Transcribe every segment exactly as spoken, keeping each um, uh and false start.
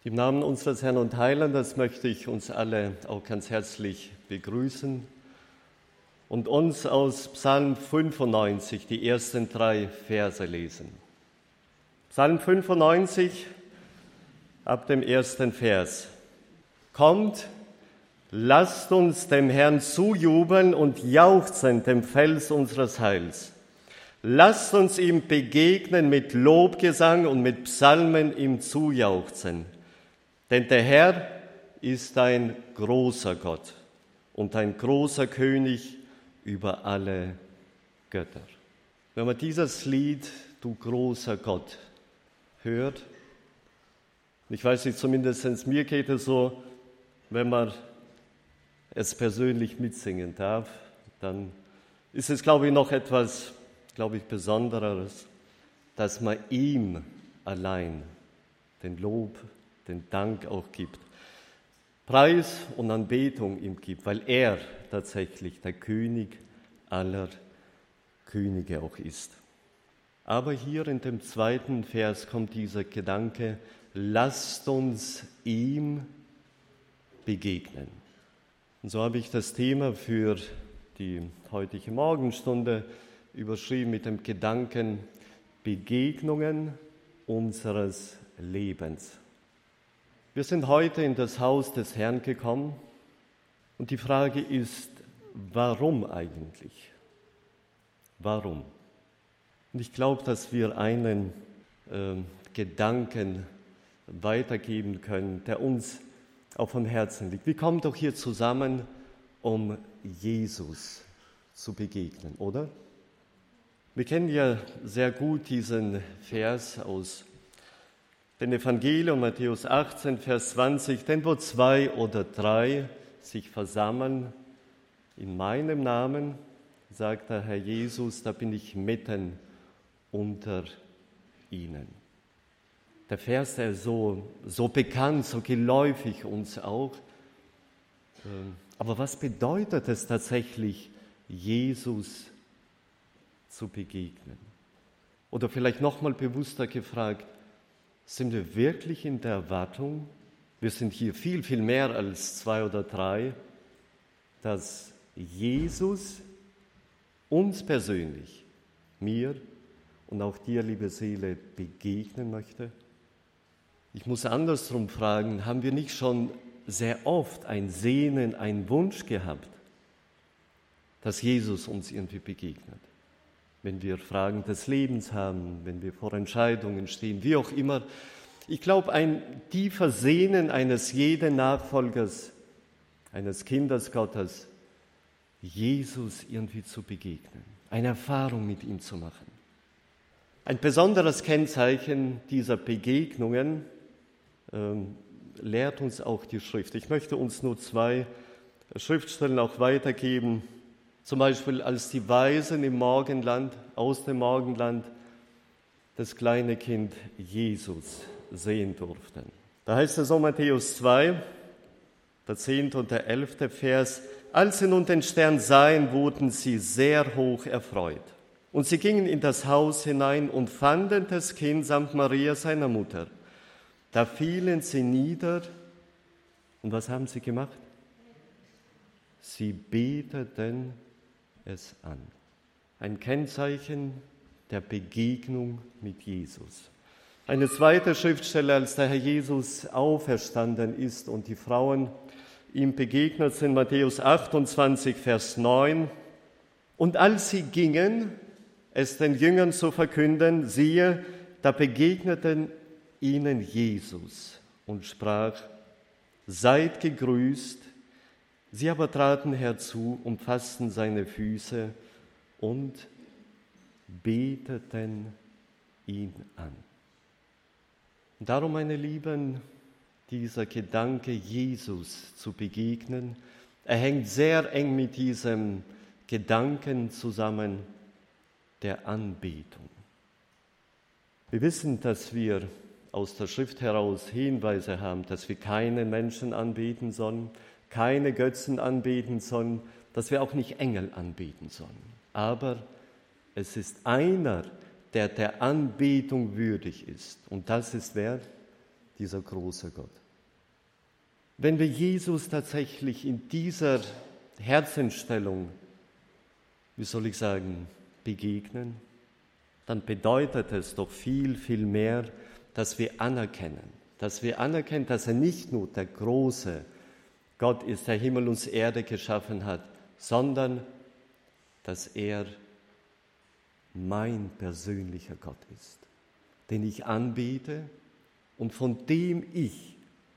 Im Namen unseres Herrn und Heilandes möchte ich uns alle auch ganz herzlich begrüßen und uns aus Psalm fünfundneunzig die ersten drei Verse lesen. Psalm fünfundneunzig ab dem ersten Vers. Kommt, lasst uns dem Herrn zujubeln und jauchzen dem Fels unseres Heils. Lasst uns ihm begegnen mit Lobgesang und mit Psalmen ihm zujauchzen. Denn der Herr ist ein großer Gott und ein großer König über alle Götter. Wenn man dieses Lied, du großer Gott, hört, ich weiß nicht, zumindest mir geht es so, wenn man es persönlich mitsingen darf, dann ist es, glaube ich, noch etwas, glaube ich, Besonderes, dass man ihm allein den Lob, den Dank auch gibt, Preis und Anbetung ihm gibt, weil er tatsächlich der König aller Könige auch ist. Aber hier in dem zweiten Vers kommt dieser Gedanke, lasst uns ihm begegnen. Und so habe ich das Thema für die heutige Morgenstunde überschrieben mit dem Gedanken Begegnungen unseres Lebens. Wir sind heute in das Haus des Herrn gekommen und die Frage ist, warum eigentlich? Warum? Und ich glaube, dass wir einen äh, Gedanken weitergeben können, der uns auch vom Herzen liegt. Wir kommen doch hier zusammen, um Jesus zu begegnen, oder? Wir kennen ja sehr gut diesen Vers aus dem Evangelium, Matthäus achtzehn, Vers zwanzig, denn wo zwei oder drei sich versammeln in meinem Namen, sagt der Herr Jesus, da bin ich mitten unter ihnen. Der Vers, der ist so, so bekannt, so geläufig uns auch. Aber was bedeutet es tatsächlich, Jesus zu begegnen? Oder vielleicht nochmal bewusster gefragt, sind wir wirklich in der Erwartung, wir sind hier viel, viel mehr als zwei oder drei, dass Jesus uns persönlich, mir und auch dir, liebe Seele, begegnen möchte? Ich muss andersrum fragen, haben wir nicht schon sehr oft ein Sehnen, einen Wunsch gehabt, dass Jesus uns irgendwie begegnet? Wenn wir Fragen des Lebens haben, wenn wir vor Entscheidungen stehen, wie auch immer. Ich glaube, ein tiefer Sehnen eines jeden Nachfolgers, eines Kindes Gottes, Jesus irgendwie zu begegnen, eine Erfahrung mit ihm zu machen. Ein besonderes Kennzeichen dieser Begegnungen ähm, lehrt uns auch die Schrift. Ich möchte uns nur zwei Schriftstellen auch weitergeben. Zum Beispiel, als die Weisen im Morgenland, aus dem Morgenland, das kleine Kind Jesus sehen durften. Da heißt es so, Matthäus zwei, der zehnte und der elfte Vers, als sie nun den Stern sahen, wurden sie sehr hoch erfreut. Und sie gingen in das Haus hinein und fanden das Kind samt Maria, seiner Mutter. Da fielen sie nieder. Und was haben sie gemacht? Sie beteten es an. Ein Kennzeichen der Begegnung mit Jesus. Eine zweite Schriftstelle, als der Herr Jesus auferstanden ist und die Frauen ihm begegnet sind, Matthäus achtundzwanzig, Vers neun. Und als sie gingen, es den Jüngern zu verkünden, siehe, da begegneten ihnen Jesus und sprach, seid gegrüßt. Sie aber traten herzu, umfassten seine Füße und beteten ihn an. Und darum, meine Lieben, dieser Gedanke, Jesus zu begegnen, er hängt sehr eng mit diesem Gedanken zusammen der Anbetung. Wir wissen, dass wir aus der Schrift heraus Hinweise haben, dass wir keinen Menschen anbeten sollen, keine Götzen anbeten sollen, dass wir auch nicht Engel anbeten sollen. Aber es ist einer, der der Anbetung würdig ist. Und das ist wer? dieser große Gott. Wenn wir Jesus tatsächlich in dieser Herzensstellung, wie soll ich sagen, begegnen, dann bedeutet es doch viel, viel mehr, dass wir anerkennen, dass wir anerkennen, dass er nicht nur der große Gott ist, der Himmel und Erde geschaffen hat, sondern dass er mein persönlicher Gott ist, den ich anbete und von dem ich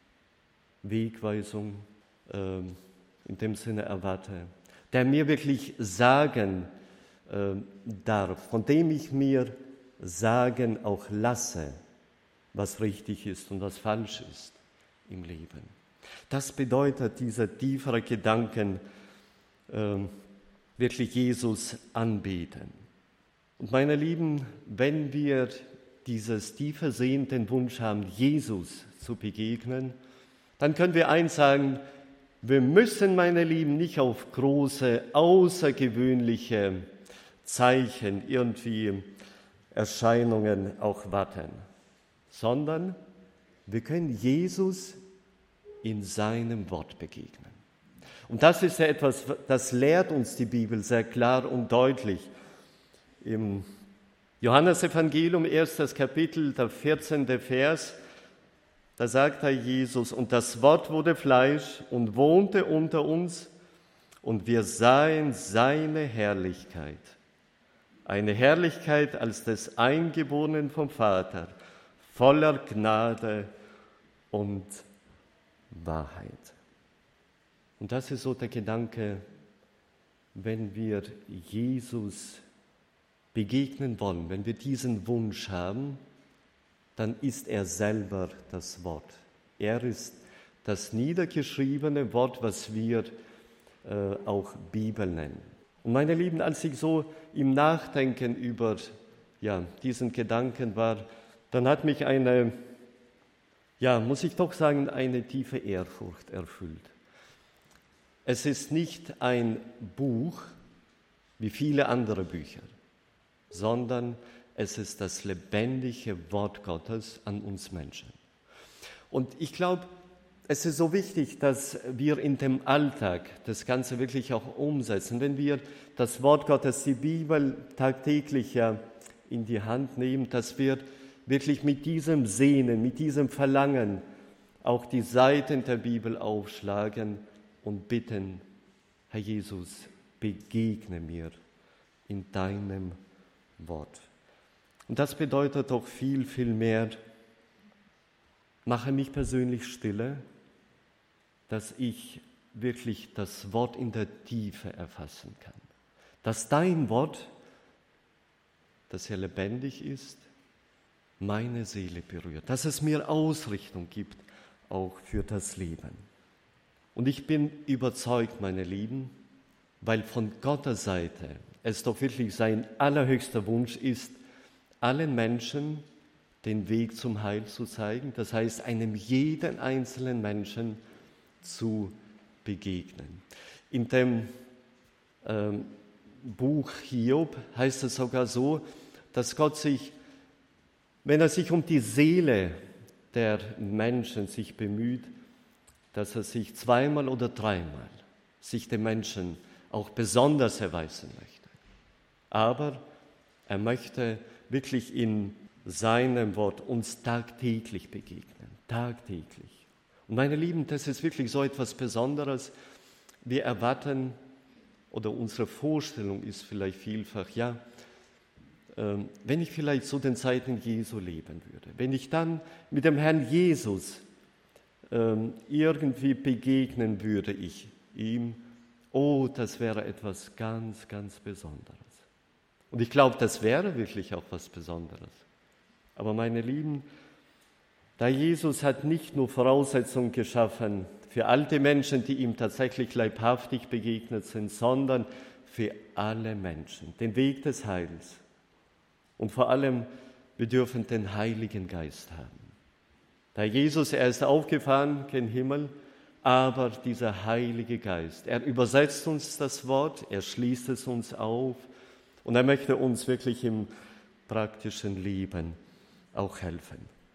Wegweisung äh, in dem Sinne erwarte, der mir wirklich sagen äh, darf, von dem ich mir sagen auch lasse, was richtig ist und was falsch ist im Leben. Das bedeutet dieser tiefere Gedanken, äh, wirklich Jesus anbeten. Und meine Lieben, wenn wir dieses tiefer sehenden Wunsch haben, Jesus zu begegnen, dann können wir eins sagen, wir müssen, meine Lieben, nicht auf große, außergewöhnliche Zeichen, irgendwie Erscheinungen auch warten, sondern wir können Jesus in seinem Wort begegnen. Und das ist ja etwas, das lehrt uns die Bibel sehr klar und deutlich. Im Johannesevangelium, erstes Kapitel, der vierzehnte Vers, da sagt da Jesus, und das Wort wurde Fleisch und wohnte unter uns, und wir sahen seine Herrlichkeit. Eine Herrlichkeit als des Eingeborenen vom Vater, voller Gnade und Wahrheit. Und das ist so der Gedanke, wenn wir Jesus begegnen wollen, wenn wir diesen Wunsch haben, dann ist er selber das Wort. Er ist das niedergeschriebene Wort, was wir äh, auch Bibel nennen. Und meine Lieben, als ich so im Nachdenken über ja, diesen Gedanken war, dann hat mich eine, ja, muss ich doch sagen, eine tiefe Ehrfurcht erfüllt. Es ist nicht ein Buch wie viele andere Bücher, sondern es ist das lebendige Wort Gottes an uns Menschen. Und ich glaube, es ist so wichtig, dass wir in dem Alltag das Ganze wirklich auch umsetzen. Wenn wir das Wort Gottes, die Bibel tagtäglich ja in die Hand nehmen, dass wir wirklich mit diesem Sehnen, mit diesem Verlangen auch die Seiten der Bibel aufschlagen und bitten, Herr Jesus, begegne mir in deinem Wort. Und das bedeutet doch viel, viel mehr, mache mich persönlich stille, dass ich wirklich das Wort in der Tiefe erfassen kann. Dass dein Wort, das ja lebendig ist, meine Seele berührt. Dass es mir Ausrichtung gibt, auch für das Leben. Und ich bin überzeugt, meine Lieben, weil von Gottes Seite es doch wirklich sein allerhöchster Wunsch ist, allen Menschen den Weg zum Heil zu zeigen, das heißt, einem jeden einzelnen Menschen zu begegnen. In dem ähm, Buch Hiob heißt es sogar so, dass Gott sich, wenn er sich um die Seele der Menschen sich bemüht, dass er sich zweimal oder dreimal sich den Menschen auch besonders erweisen möchte. Aber er möchte wirklich in seinem Wort uns tagtäglich begegnen, tagtäglich. Und meine Lieben, das ist wirklich so etwas Besonderes. Wir erwarten, oder unsere Vorstellung ist vielleicht vielfach, ja, ähm, wenn ich vielleicht so den Zeiten Jesu leben würde, wenn ich dann mit dem Herrn Jesus ähm, irgendwie begegnen würde, ich ihm, oh, das wäre etwas ganz, ganz Besonderes. Und ich glaube, das wäre wirklich auch was Besonderes. Aber meine Lieben, da Jesus hat nicht nur Voraussetzungen geschaffen für all die Menschen, die ihm tatsächlich leibhaftig begegnet sind, sondern für alle Menschen, den Weg des Heils. Und vor allem, wir dürfen den Heiligen Geist haben. Da Jesus, er ist aufgefahren gen Himmel, aber dieser Heilige Geist, er übersetzt uns das Wort, er schließt es uns auf, und er möchte uns wirklich im praktischen Leben auch helfen.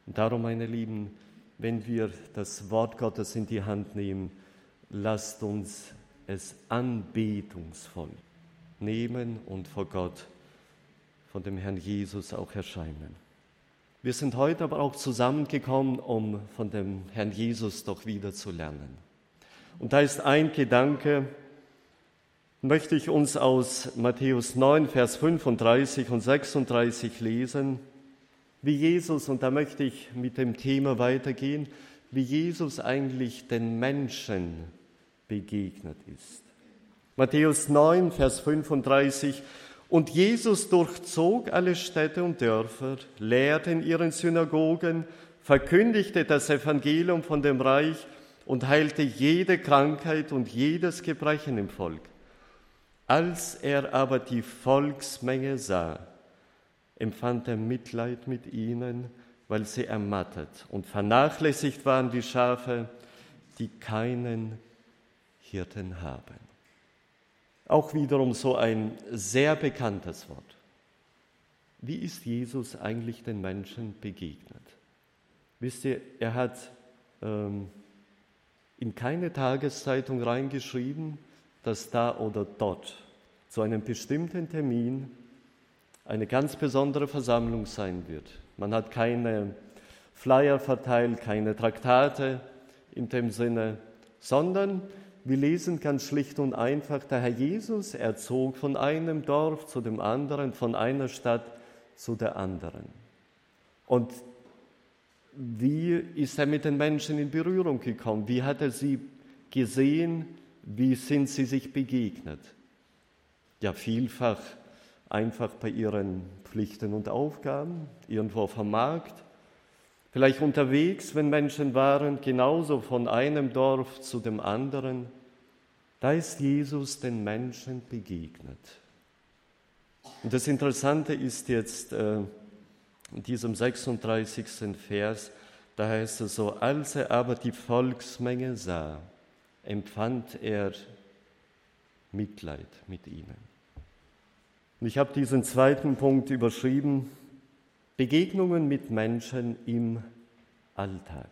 Und darum, meine Lieben, wenn wir das Wort Gottes in die Hand nehmen, lasst uns es anbetungsvoll nehmen und vor Gott, von dem Herrn Jesus auch erscheinen. Wir sind heute aber auch zusammengekommen, um von dem Herrn Jesus doch wieder zu lernen. Und da ist ein Gedanke, möchte ich uns aus Matthäus neun, Vers fünfunddreißig und sechsunddreißig lesen, wie Jesus, und da möchte ich mit dem Thema weitergehen, wie Jesus eigentlich den Menschen begegnet ist. Matthäus neun, Vers fünfunddreißig: Und Jesus durchzog alle Städte und Dörfer, lehrte in ihren Synagogen, verkündigte das Evangelium von dem Reich und heilte jede Krankheit und jedes Gebrechen im Volk. Als er aber die Volksmenge sah, empfand er Mitleid mit ihnen, weil sie ermattet und vernachlässigt waren wie Schafe, die keinen Hirten haben. Auch wiederum so ein sehr bekanntes Wort. Wie ist Jesus eigentlich den Menschen begegnet? Wisst ihr, er hat ähm, in keine Tageszeitung reingeschrieben, dass da oder dort zu einem bestimmten Termin eine ganz besondere Versammlung sein wird. Man hat keine Flyer verteilt, keine Traktate in dem Sinne, sondern wir lesen ganz schlicht und einfach, der Herr Jesus, er zog von einem Dorf zu dem anderen, von einer Stadt zu der anderen. Und wie ist er mit den Menschen in Berührung gekommen? Wie hat er sie gesehen? Wie sind sie sich begegnet? Ja, vielfach einfach bei ihren Pflichten und Aufgaben, irgendwo auf dem Markt, vielleicht unterwegs, wenn Menschen waren, genauso von einem Dorf zu dem anderen. Da ist Jesus den Menschen begegnet. Und das Interessante ist jetzt äh, in diesem sechsunddreißigsten Vers, da heißt es so: Als er aber die Volksmenge sah, empfand er Mitleid mit ihnen. Und ich habe diesen zweiten Punkt überschrieben: Begegnungen mit Menschen im Alltag.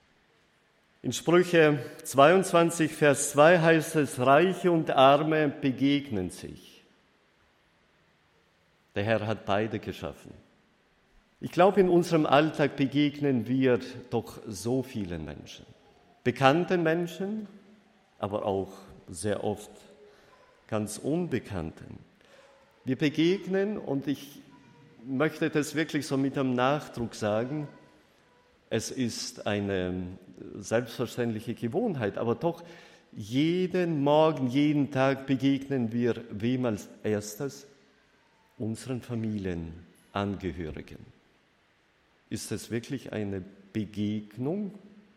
In Sprüche zweiundzwanzig, Vers zwei heißt es: Reiche und Arme begegnen sich. Der Herr hat beide geschaffen. Ich glaube, in unserem Alltag begegnen wir doch so vielen Menschen. Bekannten Menschen, aber auch sehr oft ganz Unbekannten. Wir begegnen, und ich möchte das wirklich so mit einem Nachdruck sagen, es ist eine selbstverständliche Gewohnheit, aber doch jeden Morgen, jeden Tag begegnen wir wem als erstes? Unseren Familienangehörigen. Ist es wirklich eine Begegnung?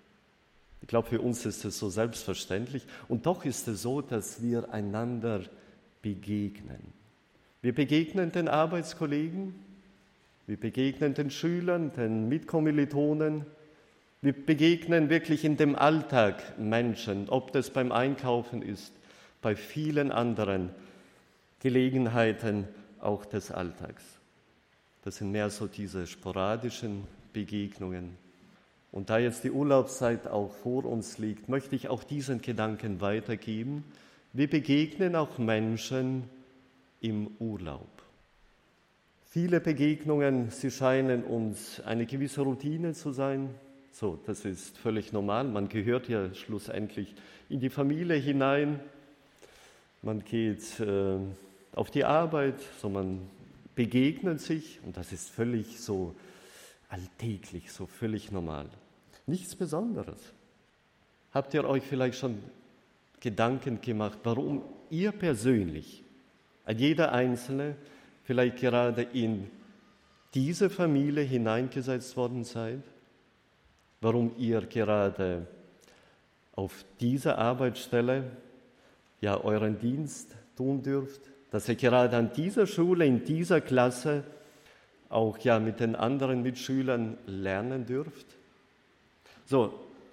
Ich glaube, für uns ist es so selbstverständlich. Und doch ist es so, dass wir einander begegnen. Wir begegnen den Arbeitskollegen, wir begegnen den Schülern, den Mitkommilitonen, wir begegnen wirklich in dem Alltag Menschen, ob das beim Einkaufen ist, bei vielen anderen Gelegenheiten auch des Alltags. Das sind mehr so diese sporadischen Begegnungen. Und da jetzt die Urlaubszeit auch vor uns liegt, möchte ich auch diesen Gedanken weitergeben. Wir begegnen auch Menschen im Urlaub. Viele Begegnungen, sie scheinen uns eine gewisse Routine zu sein. So, das ist völlig normal. Man gehört ja schlussendlich in die Familie hinein. Man geht äh, auf die Arbeit, so man begegnet sich, und das ist völlig so alltäglich, so völlig normal. Nichts Besonderes. Habt ihr euch vielleicht schon Gedanken gemacht, warum ihr persönlich, jeder Einzelne, vielleicht gerade in diese Familie hineingesetzt worden seid? Warum ihr gerade auf dieser Arbeitsstelle ja euren Dienst tun dürft? Dass ihr gerade an dieser Schule, in dieser Klasse auch ja mit den anderen Mitschülern lernen dürft? So,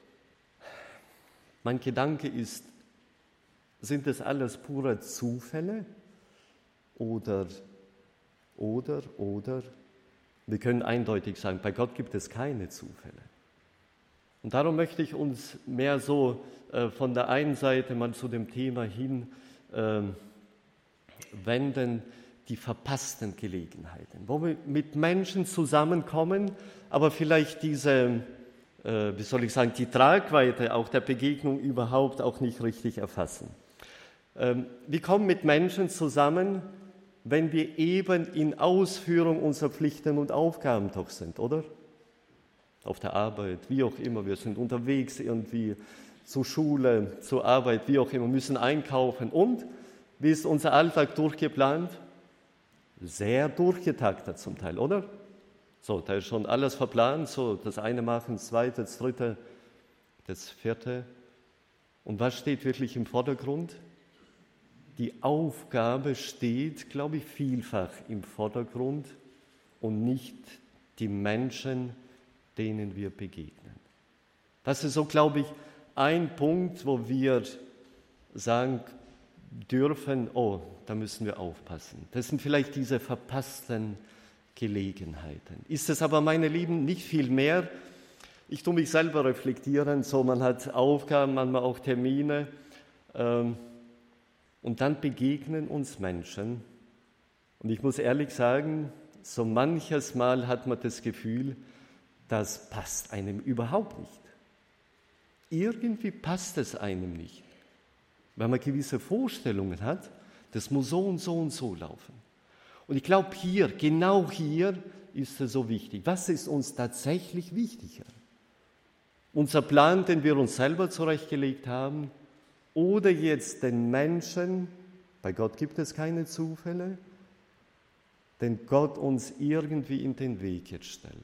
mein Gedanke ist, sind das alles pure Zufälle? Oder, oder, oder Wir können eindeutig sagen, bei Gott gibt es keine Zufälle. Und darum möchte ich uns mehr so äh, von der einen Seite mal zu dem Thema hin äh, wenden, die verpassten Gelegenheiten, wo wir mit Menschen zusammenkommen, aber vielleicht diese, äh, wie soll ich sagen, die Tragweite auch der Begegnung überhaupt auch nicht richtig erfassen. Ähm, wir kommen mit Menschen zusammen, wenn wir eben in Ausführung unserer Pflichten und Aufgaben doch sind, oder? Auf der Arbeit, wie auch immer, wir sind unterwegs irgendwie zur Schule, zur Arbeit, wie auch immer, müssen einkaufen. Und wie ist unser Alltag durchgeplant? Sehr durchgetaktet zum Teil, oder? So, da ist schon alles verplant, so das eine machen, das zweite, das dritte, das vierte. Und was steht wirklich im Vordergrund? Die Aufgabe steht, glaube ich, vielfach im Vordergrund und nicht die Menschen, denen wir begegnen. Das ist so, glaube ich, ein Punkt, wo wir sagen dürfen, oh, da müssen wir aufpassen. Das sind vielleicht diese verpassten Gelegenheiten. Ist es aber, meine Lieben, nicht viel mehr? Ich tue mich selber reflektieren, so man hat Aufgaben, manchmal auch Termine, ähm, und dann begegnen uns Menschen. Und ich muss ehrlich sagen, so manches Mal hat man das Gefühl, das passt einem überhaupt nicht. Irgendwie passt es einem nicht. Weil man gewisse Vorstellungen hat, das muss so und so und so laufen. Und ich glaube hier, genau hier ist es so wichtig. Was ist uns tatsächlich wichtiger? Unser Plan, den wir uns selber zurechtgelegt haben, oder jetzt den Menschen, bei Gott gibt es keine Zufälle, den Gott uns irgendwie in den Weg jetzt stellt.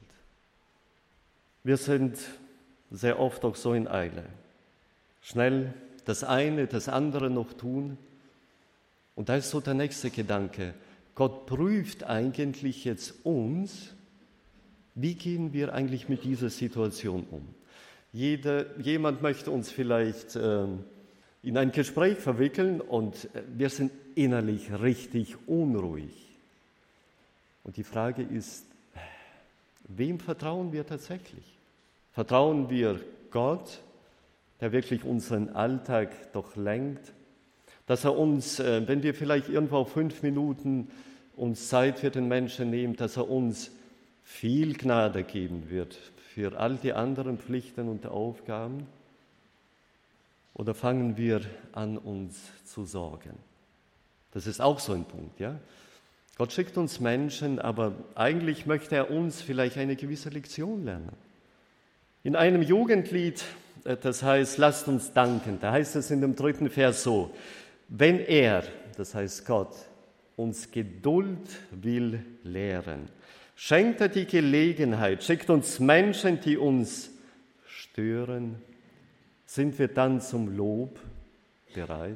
Wir sind sehr oft auch so in Eile. Schnell das eine, das andere noch tun. Und da ist so der nächste Gedanke. Gott prüft eigentlich jetzt uns, wie gehen wir eigentlich mit dieser Situation um. Jeder, jemand möchte uns vielleicht äh, in ein Gespräch verwickeln und wir sind innerlich richtig unruhig. Und die Frage ist, wem vertrauen wir tatsächlich? Vertrauen wir Gott, der wirklich unseren Alltag doch lenkt, dass er uns, wenn wir vielleicht irgendwo auf fünf Minuten uns Zeit für den Menschen nehmen, dass er uns viel Gnade geben wird für all die anderen Pflichten und Aufgaben? Oder fangen wir an, uns zu sorgen? Das ist auch so ein Punkt, ja? Gott schickt uns Menschen, aber eigentlich möchte er uns vielleicht eine gewisse Lektion lernen. In einem Jugendlied, das heißt, lasst uns danken, da heißt es in dem dritten Vers so, wenn er, das heißt Gott, uns Geduld will lehren, schenkt er die Gelegenheit, schickt uns Menschen, die uns stören, sind wir dann zum Lob bereit?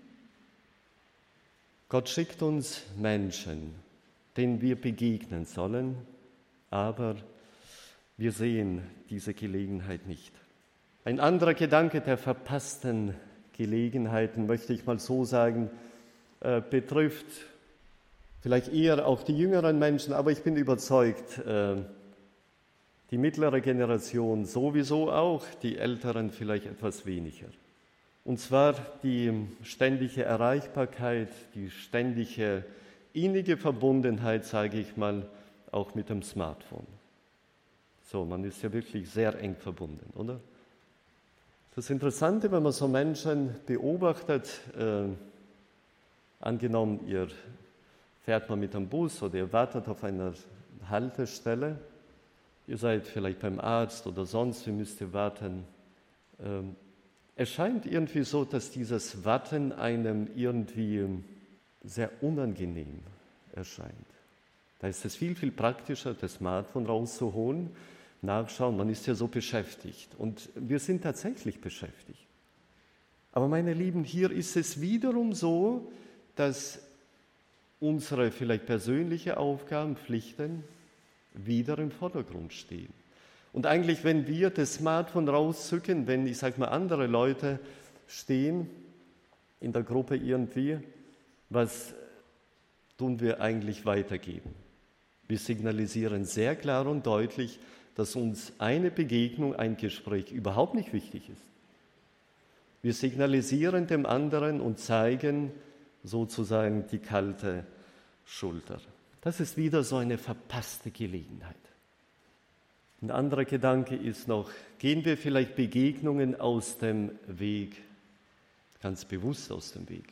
Gott schickt uns Menschen, denen wir begegnen sollen, aber wir sehen diese Gelegenheit nicht. Ein anderer Gedanke der verpassten Gelegenheiten, möchte ich mal so sagen, äh, betrifft vielleicht eher auch die jüngeren Menschen, aber ich bin überzeugt, äh, die mittlere Generation sowieso auch, die Älteren vielleicht etwas weniger. Und zwar die ständige Erreichbarkeit, die ständige innige Verbundenheit, sage ich mal, auch mit dem Smartphone. So, man ist ja wirklich sehr eng verbunden, oder? Das Interessante, wenn man so Menschen beobachtet, äh, angenommen, ihr fährt mal mit dem Bus oder ihr wartet auf einer Haltestelle, ihr seid vielleicht beim Arzt oder sonst, ihr müsst ihr warten. Ähm, es scheint irgendwie so, dass dieses Warten einem irgendwie sehr unangenehm erscheint. Da ist es viel, viel praktischer, das Smartphone rauszuholen, nachschauen, man ist ja so beschäftigt. Und wir sind tatsächlich beschäftigt. Aber meine Lieben, hier ist es wiederum so, dass unsere vielleicht persönliche Aufgaben, Pflichten wieder im Vordergrund stehen. Und eigentlich, wenn wir das Smartphone rauszücken, wenn, ich sage mal, andere Leute stehen in der Gruppe irgendwie, was tun wir eigentlich weitergeben? Wir signalisieren sehr klar und deutlich, dass uns eine Begegnung, ein Gespräch überhaupt nicht wichtig ist. Wir signalisieren dem anderen und zeigen sozusagen die kalte Schulter. Das ist wieder so eine verpasste Gelegenheit. Ein anderer Gedanke ist noch, gehen wir vielleicht Begegnungen aus dem Weg, ganz bewusst aus dem Weg.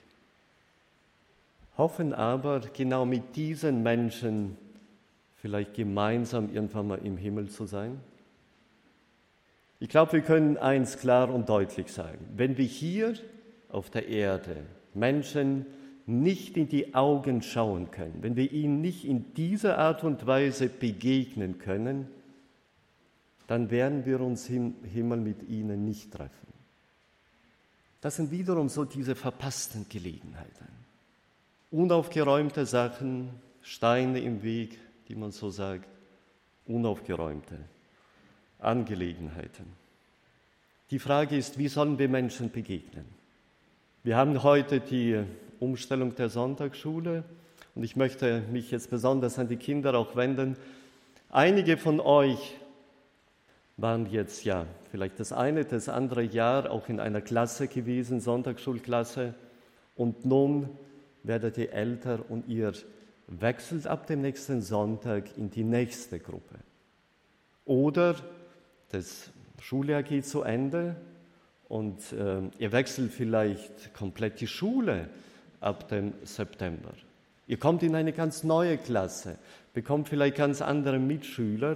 Hoffen aber, genau mit diesen Menschen vielleicht gemeinsam irgendwann mal im Himmel zu sein. Ich glaube, wir können eins klar und deutlich sagen. Wenn wir hier auf der Erde Menschen nicht in die Augen schauen können, wenn wir ihnen nicht in dieser Art und Weise begegnen können, dann werden wir uns im Himmel mit ihnen nicht treffen. Das sind wiederum so diese verpassten Gelegenheiten. Unaufgeräumte Sachen, Steine im Weg, die man so sagt, unaufgeräumte Angelegenheiten. Die Frage ist, wie sollen wir Menschen begegnen? Wir haben heute die Umstellung der Sonntagsschule und ich möchte mich jetzt besonders an die Kinder auch wenden. Einige von euch waren jetzt ja vielleicht das eine, das andere Jahr auch in einer Klasse gewesen, Sonntagsschulklasse, und nun werdet ihr älter und ihr wechselt ab dem nächsten Sonntag in die nächste Gruppe. Oder das Schuljahr geht zu Ende und äh, ihr wechselt vielleicht komplett die Schule ab dem September. Ihr kommt in eine ganz neue Klasse, bekommt vielleicht ganz andere Mitschüler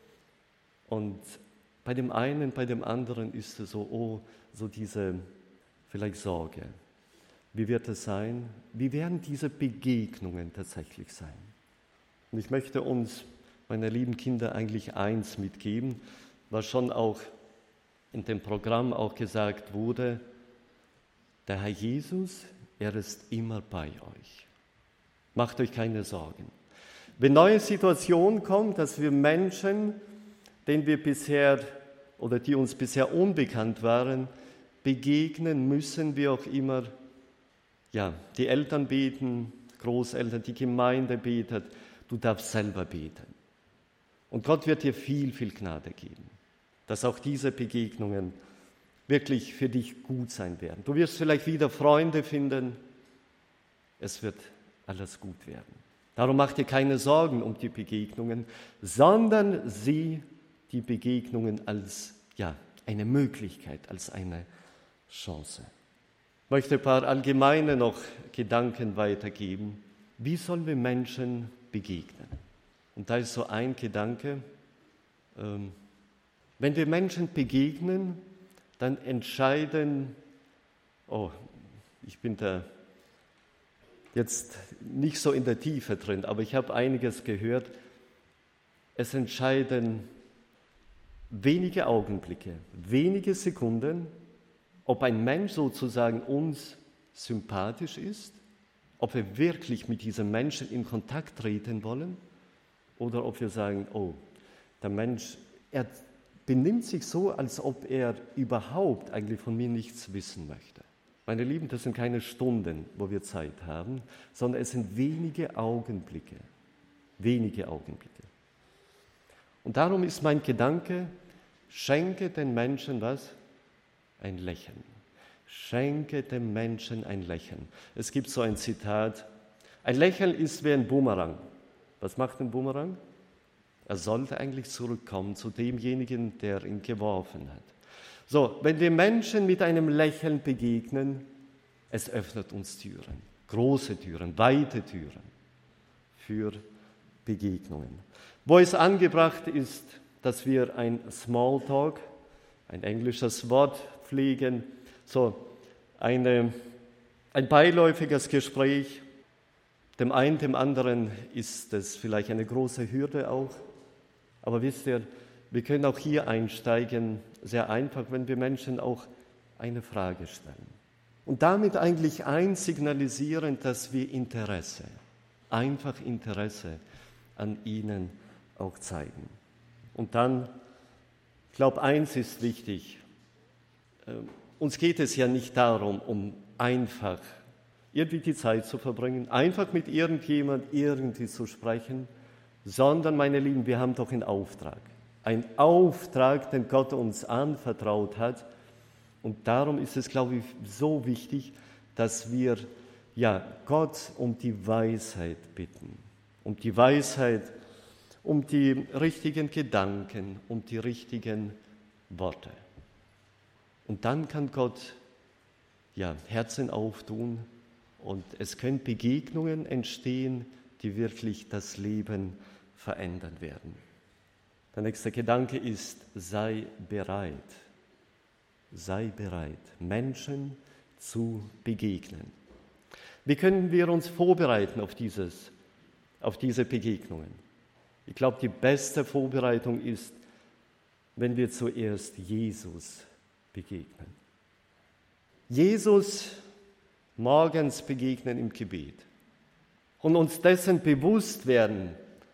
und bei dem einen, bei dem anderen ist es so, oh, so diese vielleicht Sorge. Wie wird es sein? Wie werden diese Begegnungen tatsächlich sein? Und ich möchte uns, meine lieben Kinder, eigentlich eins mitgeben, was schon auch in dem Programm auch gesagt wurde: Der Herr Jesus, er ist immer bei euch. Macht euch keine Sorgen. Wenn neue Situationen kommen, dass wir Menschen, denen wir bisher oder die uns bisher unbekannt waren, begegnen, müssen wir auch immer, ja, die Eltern beten, Großeltern, die Gemeinde betet, du darfst selber beten. Und Gott wird dir viel, viel Gnade geben, dass auch diese Begegnungen wirklich für dich gut sein werden. Du wirst vielleicht wieder Freunde finden, es wird alles gut werden. Darum mach dir keine Sorgen um die Begegnungen, sondern sieh die Begegnungen als ja, eine Möglichkeit, als eine Chance. Ich möchte ein paar allgemeine noch Gedanken weitergeben. Wie sollen wir Menschen begegnen? Und da ist so ein Gedanke, ähm, wenn wir Menschen begegnen, dann entscheiden, oh, ich bin da jetzt nicht so in der Tiefe drin, aber ich habe einiges gehört, es entscheiden wenige Augenblicke, wenige Sekunden, ob ein Mensch sozusagen uns sympathisch ist, ob wir wirklich mit diesem Menschen in Kontakt treten wollen oder ob wir sagen, oh, der Mensch, er benimmt sich so, als ob er überhaupt eigentlich von mir nichts wissen möchte. Meine Lieben, das sind keine Stunden, wo wir Zeit haben, sondern es sind wenige Augenblicke, wenige Augenblicke. Und darum ist mein Gedanke, schenke den Menschen was? Ein Lächeln. Schenke dem Menschen ein Lächeln. Es gibt so ein Zitat, ein Lächeln ist wie ein Bumerang. Was macht ein Bumerang? Er sollte eigentlich zurückkommen zu demjenigen, der ihn geworfen hat. So, wenn wir Menschen mit einem Lächeln begegnen, es öffnet uns Türen, große Türen, weite Türen für Begegnungen. Wo es angebracht ist, dass wir ein Smalltalk, ein englisches Wort pflegen, so eine, ein beiläufiges Gespräch. Dem einen, dem anderen ist es vielleicht eine große Hürde auch. Aber wisst ihr, wir können auch hier einsteigen, sehr einfach, wenn wir Menschen auch eine Frage stellen. Und damit eigentlich eins signalisieren, dass wir Interesse, einfach Interesse an ihnen auch zeigen. Und dann, ich glaube, eins ist wichtig. Äh, uns geht es ja nicht darum, um einfach irgendwie die Zeit zu verbringen, einfach mit irgendjemand irgendwie zu sprechen, sondern, meine Lieben, wir haben doch einen Auftrag. Ein Auftrag, den Gott uns anvertraut hat. Und darum ist es, glaube ich, so wichtig, dass wir ja, Gott um die Weisheit bitten. Um die Weisheit, um die richtigen Gedanken, um die richtigen Worte. Und dann kann Gott ja, Herzen auftun und es können Begegnungen entstehen, die wirklich das Leben verändern werden. Der nächste Gedanke ist, sei bereit. Sei bereit, Menschen zu begegnen. Wie können wir uns vorbereiten auf, dieses, auf diese Begegnungen? Ich glaube, die beste Vorbereitung ist, wenn wir zuerst Jesus begegnen. Jesus morgens begegnen im Gebet und uns dessen bewusst werden,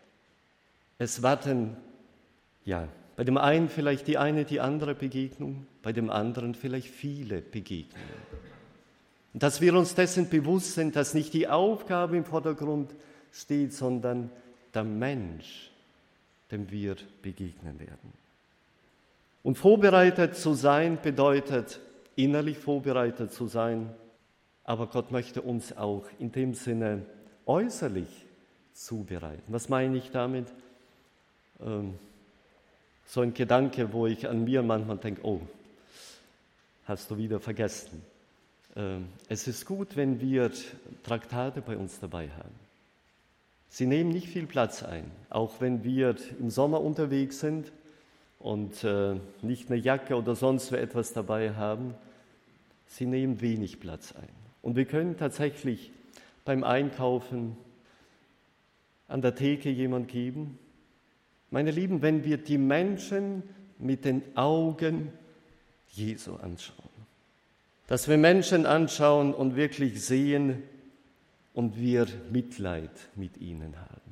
es warten, ja, bei dem einen vielleicht die eine, die andere Begegnung, bei dem anderen vielleicht viele Begegnungen. Und dass wir uns dessen bewusst sind, dass nicht die Aufgabe im Vordergrund steht, sondern der Mensch, dem wir begegnen werden. Und vorbereitet zu sein bedeutet, innerlich vorbereitet zu sein, aber Gott möchte uns auch in dem Sinne äußerlich zubereiten. Was meine ich damit? Ähm, so ein Gedanke, wo ich an mir manchmal denke, oh, hast du wieder vergessen. Ähm, es ist gut, wenn wir Traktate bei uns dabei haben. Sie nehmen nicht viel Platz ein, auch wenn wir im Sommer unterwegs sind und äh, nicht eine Jacke oder sonst etwas dabei haben. Sie nehmen wenig Platz ein. Und wir können tatsächlich beim Einkaufen an der Theke jemand geben. Meine Lieben, wenn wir die Menschen mit den Augen Jesu anschauen, dass wir Menschen anschauen und wirklich sehen und wir Mitleid mit ihnen haben,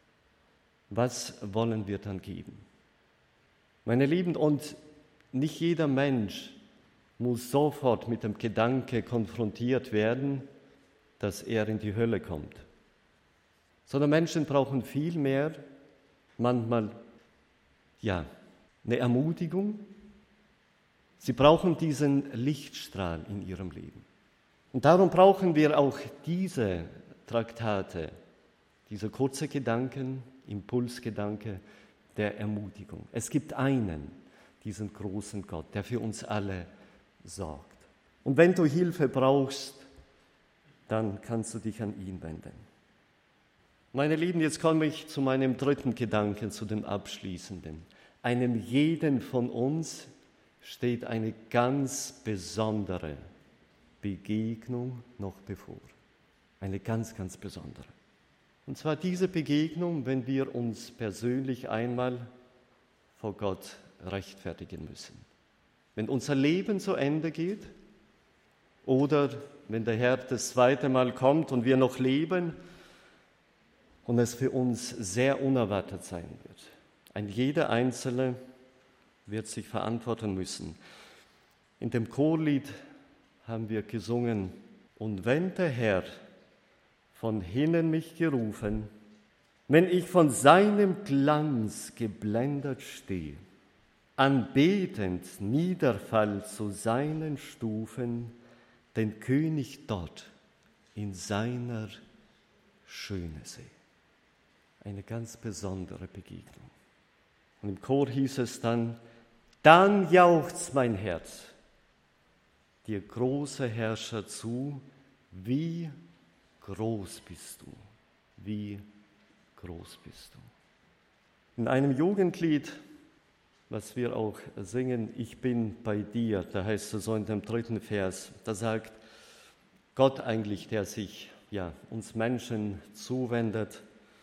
was wollen wir dann geben? Meine Lieben, und nicht jeder Mensch muss sofort mit dem Gedanke konfrontiert werden, dass er in die Hölle kommt. Sondern Menschen brauchen viel mehr, manchmal, ja, eine Ermutigung. Sie brauchen diesen Lichtstrahl in ihrem Leben. Und darum brauchen wir auch diese Traktate, diese kurze Gedanken, Impulsgedanke der Ermutigung. Es gibt einen, diesen großen Gott, der für uns alle sorgt. Und wenn du Hilfe brauchst, dann kannst du dich an ihn wenden. Meine Lieben, jetzt komme ich zu meinem dritten Gedanken, zu dem abschließenden. Einem jeden von uns steht eine ganz besondere Begegnung noch bevor. Eine ganz, ganz besondere. Und zwar diese Begegnung, wenn wir uns persönlich einmal vor Gott rechtfertigen müssen. Wenn unser Leben zu Ende geht oder wenn der Herr das zweite Mal kommt und wir noch leben und es für uns sehr unerwartet sein wird. Ein jeder Einzelne wird sich verantworten müssen. In dem Chorlied haben wir gesungen, und wenn der Herr von hinnen mich gerufen, wenn ich von seinem Glanz geblendet stehe, anbetend niederfall zu seinen Stufen, den König dort in seiner Schöne sehe. Eine ganz besondere Begegnung. Und im Chor hieß es dann, dann jauchzt mein Herz dir große Herrscher zu, wie groß bist du, wie groß bist du. In einem Jugendlied, was wir auch singen, ich bin bei dir, da heißt es so in dem dritten Vers, da sagt Gott eigentlich, der sich ja, uns Menschen zuwendet,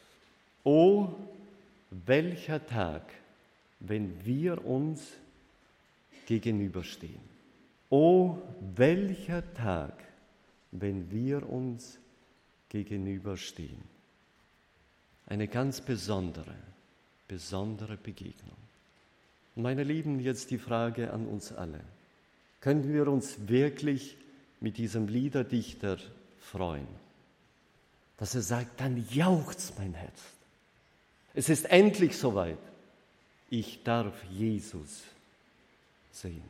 o welcher Tag, wenn wir uns gegenüberstehen. O welcher Tag, wenn wir uns gegenüberstehen. Eine ganz besondere, besondere Begegnung. Meine Lieben, jetzt die Frage an uns alle. Können wir uns wirklich mit diesem Es ist endlich soweit. Ich darf Jesus sehen.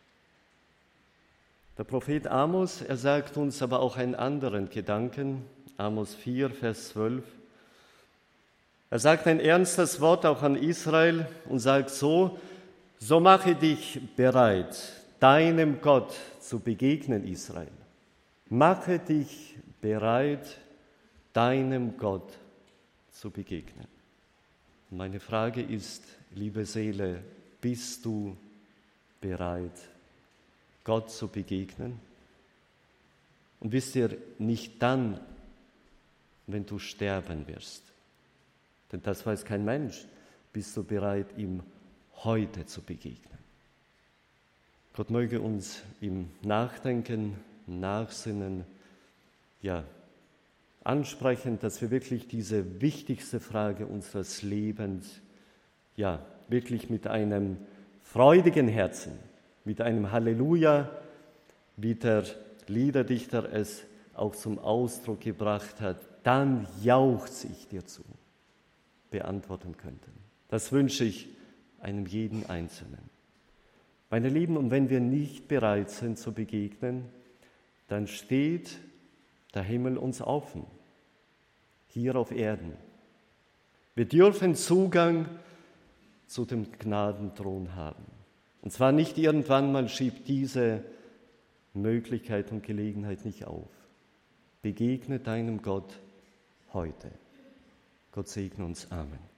Der Prophet Amos, er sagt uns aber auch einen anderen Gedanken. Amos vier, Vers zwölf. Er sagt ein ernstes Wort auch an Israel und sagt so: So mache dich bereit, deinem Gott zu begegnen, Israel. Mache dich bereit, deinem Gott zu begegnen. Und meine Frage ist, liebe Seele, bist du bereit, Gott zu begegnen? Und wisst ihr, nicht dann, wenn du sterben wirst, denn das weiß kein Mensch, bist du bereit, ihm heute zu begegnen. Gott möge uns im Nachdenken, Nachsinnen, ja, ansprechen, dass wir wirklich diese wichtigste Frage unseres Lebens, ja, wirklich mit einem freudigen Herzen, mit einem Halleluja, wie der Liederdichter es auch zum Ausdruck gebracht hat, dann jauchze ich dir zu, beantworten könnten. Das wünsche ich einem jeden Einzelnen. Meine Lieben, und wenn wir nicht bereit sind zu begegnen, dann steht der Himmel uns offen, hier auf Erden. Wir dürfen Zugang zu dem Gnadenthron haben. Und zwar nicht irgendwann, man schiebt diese Möglichkeit und Gelegenheit nicht auf. Begegne deinem Gott heute. Gott segne uns. Amen.